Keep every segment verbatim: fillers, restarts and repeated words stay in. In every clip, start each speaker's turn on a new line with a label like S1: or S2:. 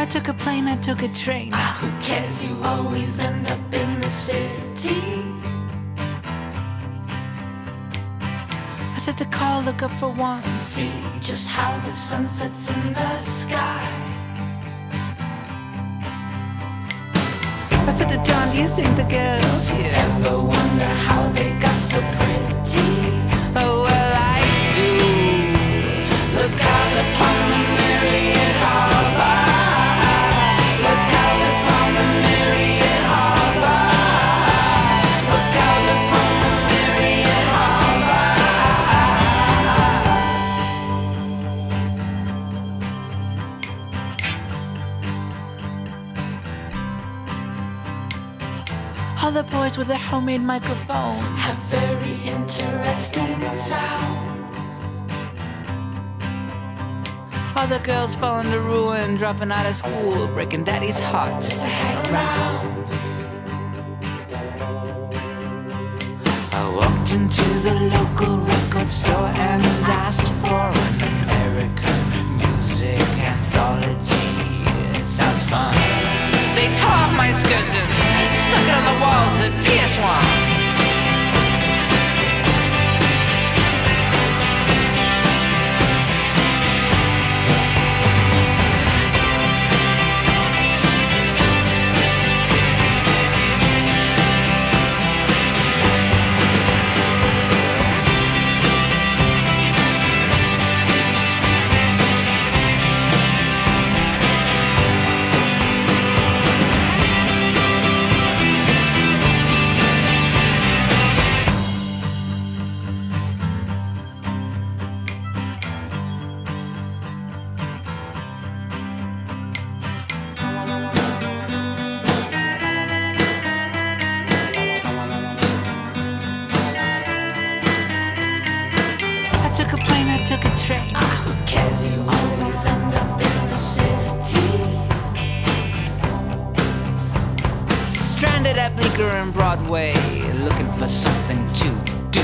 S1: took a plane, I took a train.
S2: Ah, who cares? You always end up in the city.
S1: I set the car, look up for one.
S2: See just how the sun sets in the sky.
S1: I said to John, do you think the girls here
S2: ever wonder how they got so pretty?
S1: Oh, well, I do.
S2: Look out upon the Mariot Harbor. Look out upon the Mariot Harbor. Look out upon the Mariot Harbor.
S1: All the boys with their homemade microphones
S2: have very interesting sounds.
S1: All the girls falling to ruin, dropping out of school, breaking daddy's heart
S2: just to hang around.
S1: I walked into the local record store and asked for an American music anthology. It sounds fun. They tore off my skirt and stuck it on the walls at P S one. I took a plane, I took a train.
S2: Ah, who cares? You always end up in the city.
S1: Stranded at Bleecker and Broadway, looking for something to do.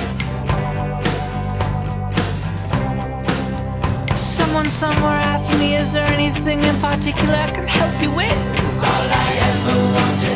S1: Someone somewhere asked me, is there anything in particular I can help you with?
S2: All I ever wanted